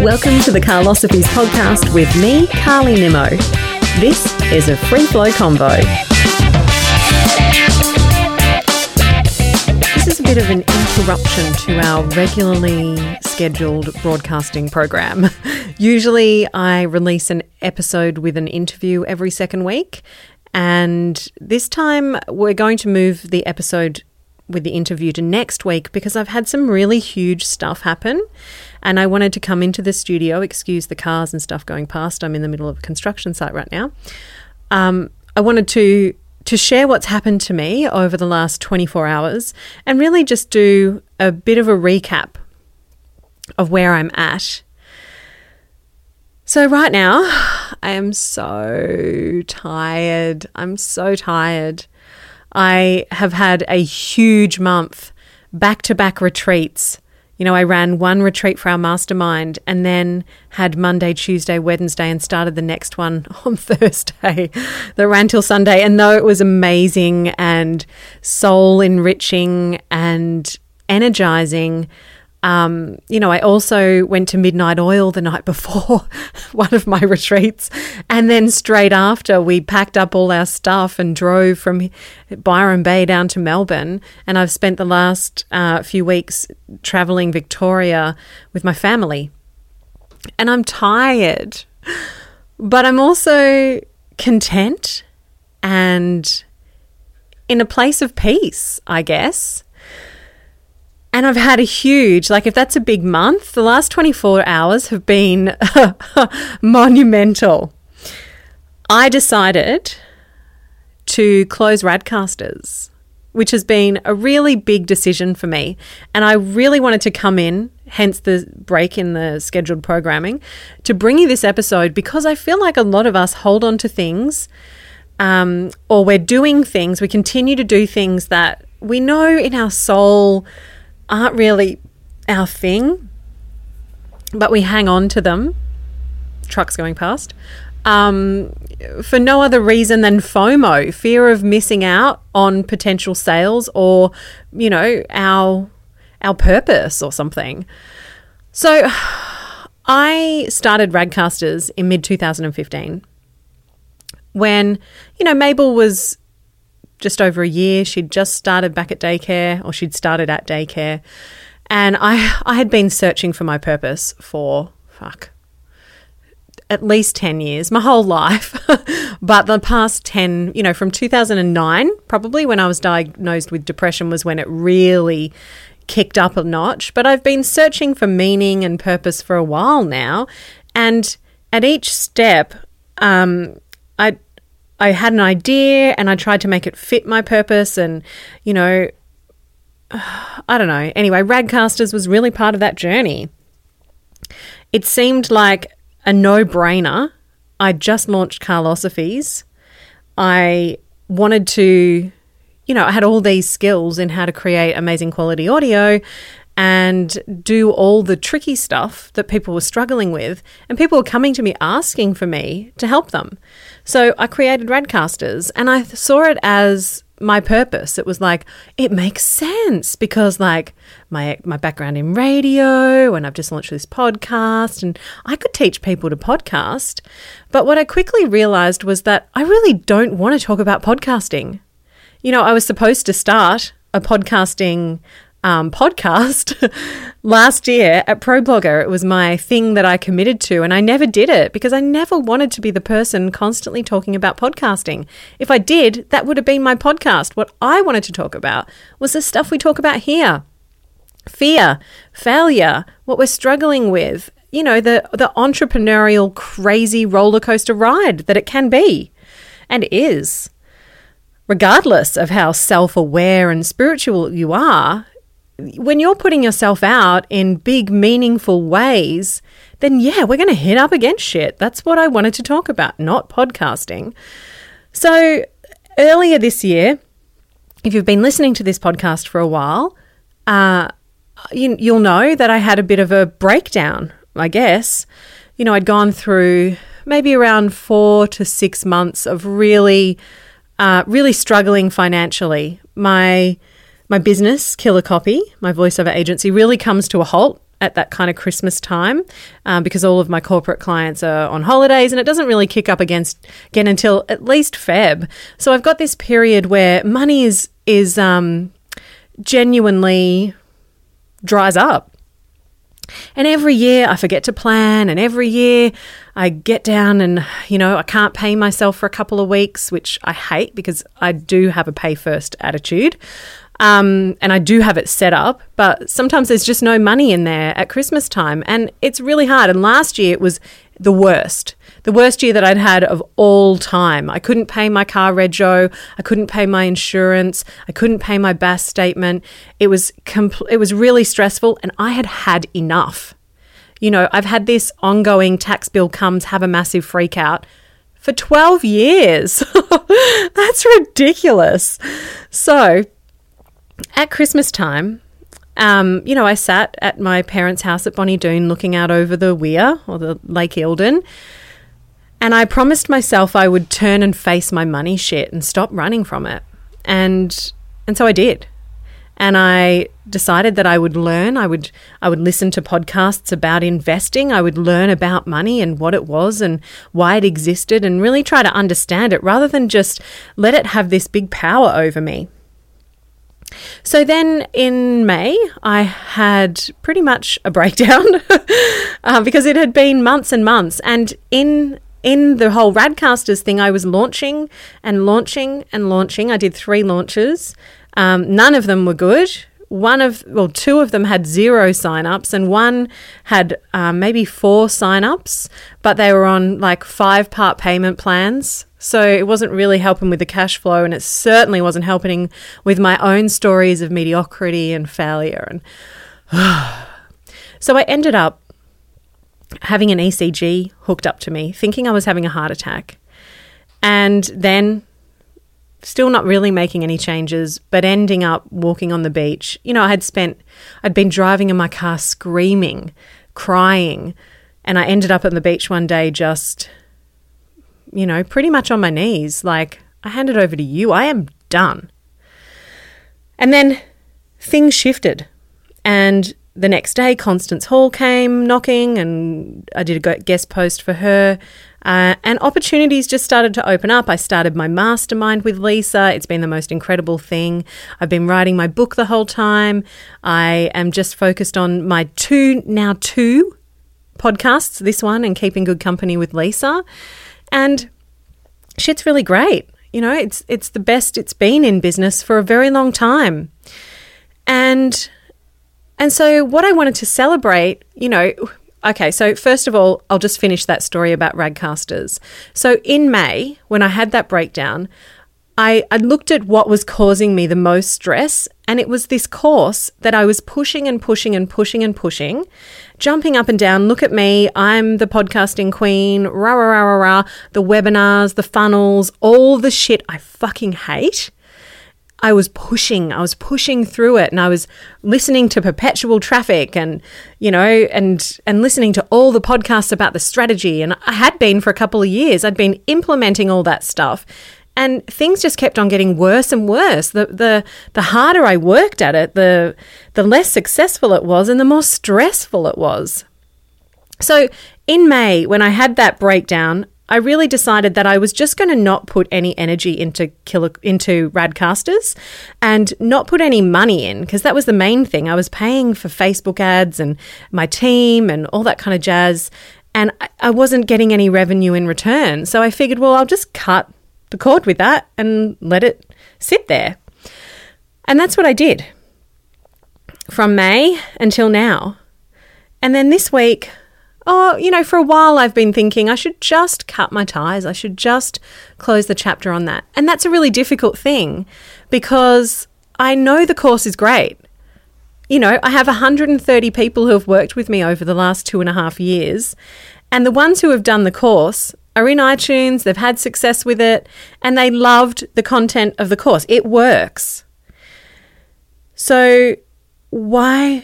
Welcome to the Carlosophies podcast with me, Carly Nimmo. This is a free flow convo. This is a bit of an interruption to our regularly scheduled broadcasting program. Usually I release an episode with an interview every second week, and this time we're going to move the episode with the interview to next week because I've had some really huge stuff happen and I wanted to come into the studio, excuse the cars and stuff going past. I'm in the middle of a construction site right now. I wanted to share what's happened to me over the last 24 hours and really just do a bit of a recap of where I'm at. So right now, I am so tired. I'm so tired. I have had a huge month, back-to-back retreats. You know, I ran one retreat for our mastermind and then had Monday, Tuesday, Wednesday and started the next one on Thursday that ran till Sunday. And though it was amazing and soul-enriching and energizing, I also went to Midnight Oil the night before one of my retreats. And then straight after, we packed up all our stuff and drove from Byron Bay down to Melbourne. And I've spent the last few weeks traveling Victoria with my family. And I'm tired, but I'm also content and in a place of peace, I guess. And I've had a huge, if that's a big month, the last 24 hours have been monumental. I decided to close Radcasters, which has been a really big decision for me. And I really wanted to come in, hence the break in the scheduled programming, to bring you this episode because I feel like a lot of us hold on to things or we're doing things, we continue to do things that we know in our soul aren't really our thing, but we hang on to them, trucks going past, for no other reason than FOMO, fear of missing out on potential sales or, our purpose or something. So I started Radcasters in mid-2015 when, Mabel was just over a year. She'd just started back at daycare, or she'd started at daycare. And I had been searching for my purpose for, at least 10 years, my whole life. But the past 10, from 2009, probably when I was diagnosed with depression was when it really kicked up a notch. But I've been searching for meaning and purpose for a while now. And at each step, I had an idea and I tried to make it fit my purpose and, I don't know. Anyway, Radcasters was really part of that journey. It seemed like a no-brainer. I just launched Carlosophies. I wanted to, I had all these skills in how to create amazing quality audio and do all the tricky stuff that people were struggling with. And people were coming to me asking for me to help them. So I created Radcasters and I saw it as my purpose. It was it makes sense because my background in radio and I've just launched this podcast and I could teach people to podcast. But what I quickly realized was that I really don't want to talk about podcasting. I was supposed to start a podcasting podcast last year at ProBlogger. It was my thing that I committed to and I never did it because I never wanted to be the person constantly talking about podcasting. If I did, that would have been my podcast. What I wanted to talk about was the stuff we talk about here. Fear, failure, what we're struggling with, the entrepreneurial crazy roller coaster ride that it can be and is. Regardless of how self-aware and spiritual you are, when you're putting yourself out in big, meaningful ways, then we're going to hit up against shit. That's what I wanted to talk about, not podcasting. So earlier this year, if you've been listening to this podcast for a while, you'll know that I had a bit of a breakdown, I guess. I'd gone through maybe around 4 to 6 months of really struggling financially. My business, Killer Copy, my voiceover agency, really comes to a halt at that kind of Christmas time because all of my corporate clients are on holidays, and it doesn't really kick up again until at least Feb. So I've got this period where money is genuinely dries up. And every year I forget to plan, and every year I get down and, I can't pay myself for a couple of weeks, which I hate because I do have a pay first attitude. And I do have it set up, but sometimes there's just no money in there at Christmas time, and it's really hard. And last year it was the worst year that I'd had of all time. I couldn't pay my car rego, I couldn't pay my insurance, I couldn't pay my BAS statement. It was really stressful, and I had enough. I've had this ongoing tax bill comes, have a massive freak out for 12 years. That's ridiculous. So at Christmas time, I sat at my parents' house at Bonnie Doon looking out over the Weir, or the Lake Eildon, and I promised myself I would turn and face my money shit and stop running from it. And so I did. And I decided that I would learn. I would listen to podcasts about investing. I would learn about money and what it was and why it existed, and really try to understand it rather than just let it have this big power over me. So then in May, I had pretty much a breakdown because it had been months and months. And in the whole Radcasters thing, I was launching and launching and launching. I did 3 launches. None of them were good. Two of them had 0 signups, and one had maybe 4 signups, but they were on like 5-part payment plans. So it wasn't really helping with the cash flow, and it certainly wasn't helping with my own stories of mediocrity and failure. And so I ended up having an ECG hooked up to me, thinking I was having a heart attack, and then still not really making any changes, but ending up walking on the beach. I'd been driving in my car screaming, crying, and I ended up on the beach one day just, pretty much on my knees, like, I hand it over to you. I am done. And then things shifted, and the next day Constance Hall came knocking, and I did a guest post for her. And opportunities just started to open up. I started my mastermind with Lisa. It's been the most incredible thing. I've been writing my book the whole time. I am just focused on my two podcasts, this one and Keeping Good Company with Lisa. And shit's really great. It's the best it's been in business for a very long time. And so what I wanted to celebrate, okay, so first of all, I'll just finish that story about Radcasters. So in May, when I had that breakdown, I looked at what was causing me the most stress, and it was this course that I was pushing and pushing and pushing and pushing, jumping up and down. Look at me, I'm the podcasting queen, rah, rah, rah, rah, rah, the webinars, the funnels, all the shit I fucking hate. I was pushing through it, and I was listening to Perpetual Traffic and listening to all the podcasts about the strategy. And I had been for a couple of years. I'd been implementing all that stuff, and things just kept on getting worse and worse. The harder I worked at it, the less successful it was, and the more stressful it was. So in May, when I had that breakdown, I really decided that I was just going to not put any energy into Radcasters and not put any money in, because that was the main thing. I was paying for Facebook ads and my team and all that kind of jazz, and I wasn't getting any revenue in return. So I figured, well, I'll just cut the cord with that and let it sit there. And that's what I did from May until now. And then this week, for a while I've been thinking I should just cut my ties. I should just close the chapter on that. And that's a really difficult thing, because I know the course is great. I have 130 people who have worked with me over the last 2.5 years. And the ones who have done the course are in iTunes, they've had success with it, and they loved the content of the course. It works. So why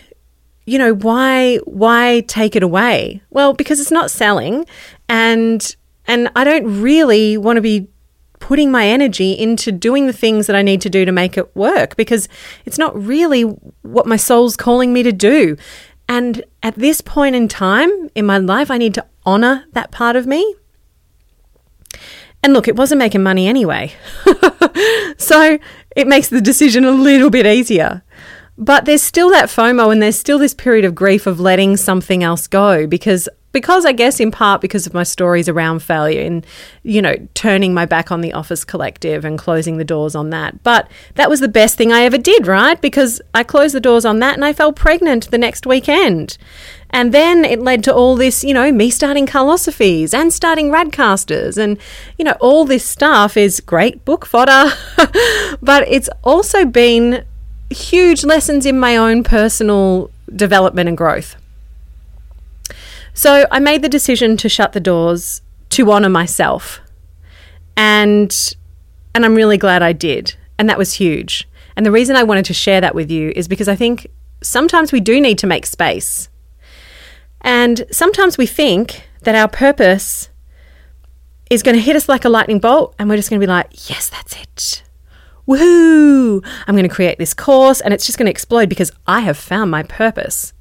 take it away? Well, because it's not selling, and I don't really want to be putting my energy into doing the things that I need to do to make it work, because it's not really what my soul's calling me to do. And at this point in time in my life, I need to honor that part of me. And look, it wasn't making money anyway. So it makes the decision a little bit easier. But there's still that FOMO, and there's still this period of grief of letting something else go because I guess in part because of my stories around failure and, turning my back on the Office Collective and closing the doors on that. But that was the best thing I ever did, right? Because I closed the doors on that and I fell pregnant the next weekend. And then it led to all this, me starting Carlosophies and starting Radcasters. And, all this stuff is great book fodder, but it's also been huge lessons in my own personal development and growth. So I made the decision to shut the doors to honor myself. And I'm really glad I did. And that was huge. And the reason I wanted to share that with you is because I think sometimes we do need to make space. And sometimes we think that our purpose is going to hit us like a lightning bolt and we're just going to be like, yes, that's it. Woohoo! I'm going to create this course and it's just going to explode because I have found my purpose.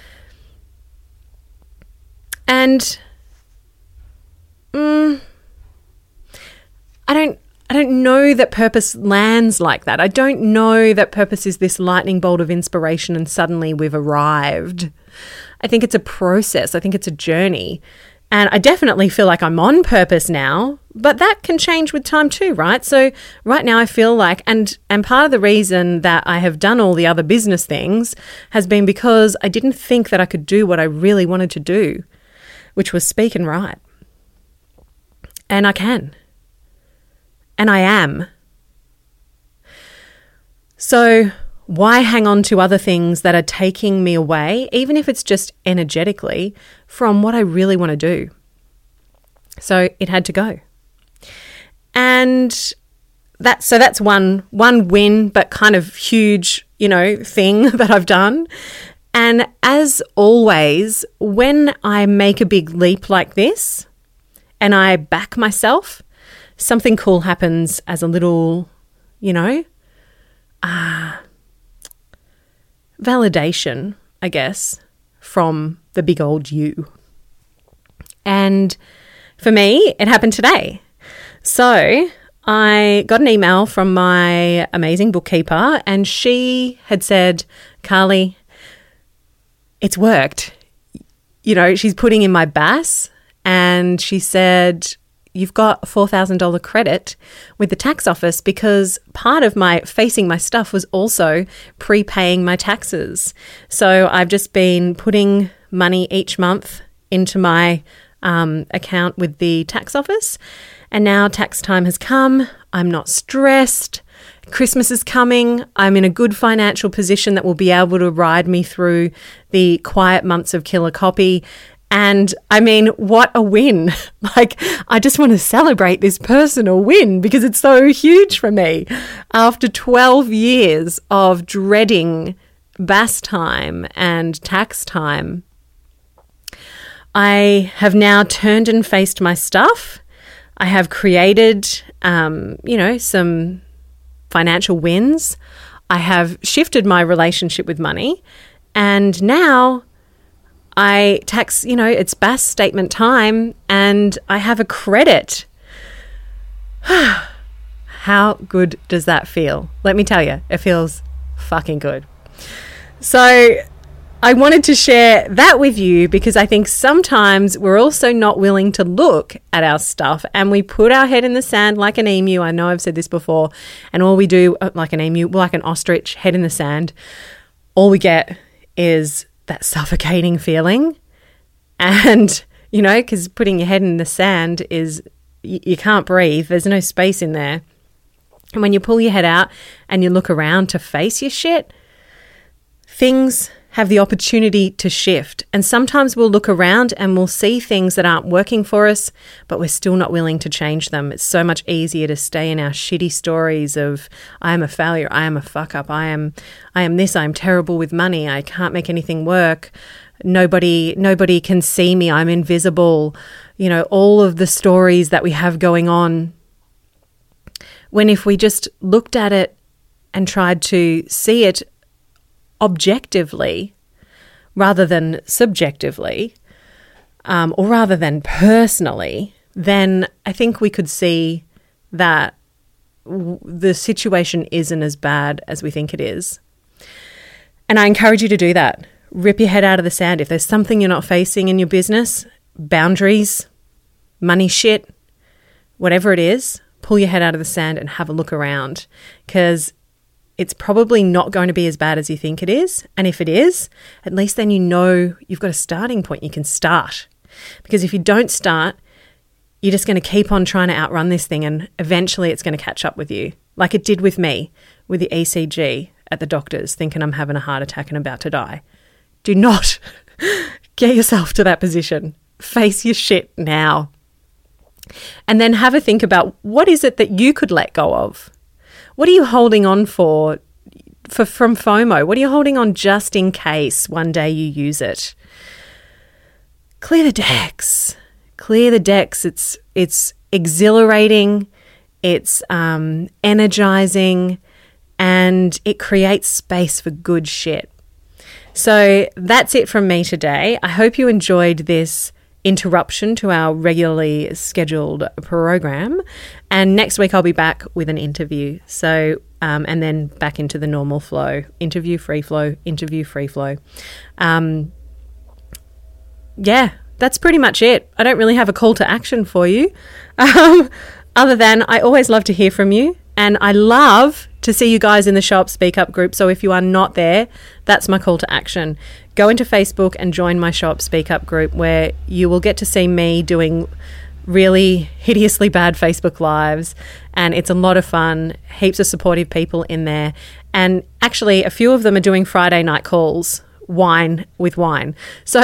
And I don't know that purpose lands like that. I don't know that purpose is this lightning bolt of inspiration and suddenly we've arrived. I think it's a process. I think it's a journey. And I definitely feel like I'm on purpose now, but that can change with time too, right? So right now I feel like, and part of the reason that I have done all the other business things has been because I didn't think that I could do what I really wanted to do, which was speak and write. And I can. And I am. So why hang on to other things that are taking me away, even if it's just energetically, from what I really want to do? So it had to go. And that's one win, but kind of huge, thing that I've done. And as always, when I make a big leap like this and I back myself, something cool happens as a little, validation, I guess, from the big old you. And for me, it happened today. So I got an email from my amazing bookkeeper and she had said, Carly, it's worked. She's putting in my BAS and she said, you've got a $4,000 credit with the tax office because part of my facing my stuff was also prepaying my taxes. So I've just been putting money each month into my account with the tax office. And now tax time has come. I'm not stressed. Christmas is coming. I'm in a good financial position that will be able to ride me through the quiet months of killer copy. And I mean, what a win. I just want to celebrate this personal win because it's so huge for me. After 12 years of dreading BAS time and tax time, I have now turned and faced my stuff. I have created, some financial wins. I have shifted my relationship with money. And now I tax, it's BAS statement time and I have a credit. How good does that feel? Let me tell you, it feels fucking good. So I wanted to share that with you because I think sometimes we're also not willing to look at our stuff and we put our head in the sand like an emu. I know I've said this before, and all we do, like an emu, like an ostrich, head in the sand, all we get is that suffocating feeling. And, because putting your head in the sand is, you can't breathe. There's no space in there. And when you pull your head out and you look around to face your shit, things have the opportunity to shift. And sometimes we'll look around and we'll see things that aren't working for us, but we're still not willing to change them. It's so much easier to stay in our shitty stories of, I am a failure, I am a fuck up, I am this, I'm terrible with money, I can't make anything work, nobody can see me, I'm invisible, all of the stories that we have going on. When if we just looked at it and tried to see it objectively, rather than subjectively, or rather than personally, then I think we could see that the situation isn't as bad as we think it is. And I encourage you to do that. Rip your head out of the sand. If there's something you're not facing in your business, boundaries, money shit, whatever it is, pull your head out of the sand and have a look around, because it's probably not going to be as bad as you think it is. And if it is, at least then you know you've got a starting point. You can start. Because if you don't start, you're just going to keep on trying to outrun this thing, and eventually it's going to catch up with you, like it did with me with the ECG at the doctor's, thinking I'm having a heart attack and about to die. Do not get yourself to that position. Face your shit now. And then have a think about, what is it that you could let go of? What are you holding on for from FOMO? What are you holding on just in case one day you use it? Clear the decks. Clear the decks. It's exhilarating, it's energizing, and it creates space for good shit. So that's it from me today. I hope you enjoyed this interruption to our regularly scheduled program. And next week I'll be back with an interview. So, and then back into the normal flow, interview, free flow. Yeah, that's pretty much it. I don't really have a call to action for you. Other than I always love to hear from you, and I love to see you guys in the Show Up Speak Up group. So if you are not there, that's my call to action. Go into Facebook and join my Show Up Speak Up group, where you will get to see me doing really hideously bad Facebook Lives, and it's a lot of fun. Heaps of supportive people in there, and actually a few of them are doing Friday night calls, wine with wine. So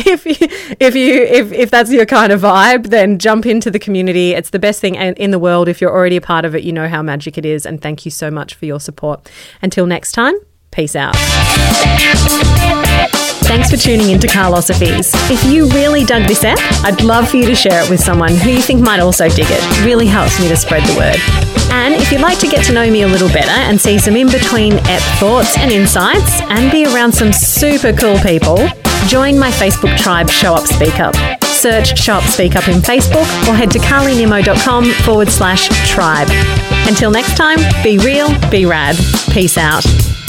if that's your kind of vibe, then jump into the community. It's the best thing in the world. If you're already a part of it, you know how magic it is, and thank you so much for your support. Until next time, peace out. Thanks for tuning into Carlosophies. If you really dug this ep, I'd love for you to share it with someone who you think might also dig it. It really helps me to spread the word. And if you'd like to get to know me a little better and see some in-between ep thoughts and insights, and be around some super cool people, join my Facebook tribe, Show Up Speak Up. Search Show Up Speak Up in Facebook, or head to carlynimmo.com/tribe. Until next time, be real, be rad. Peace out.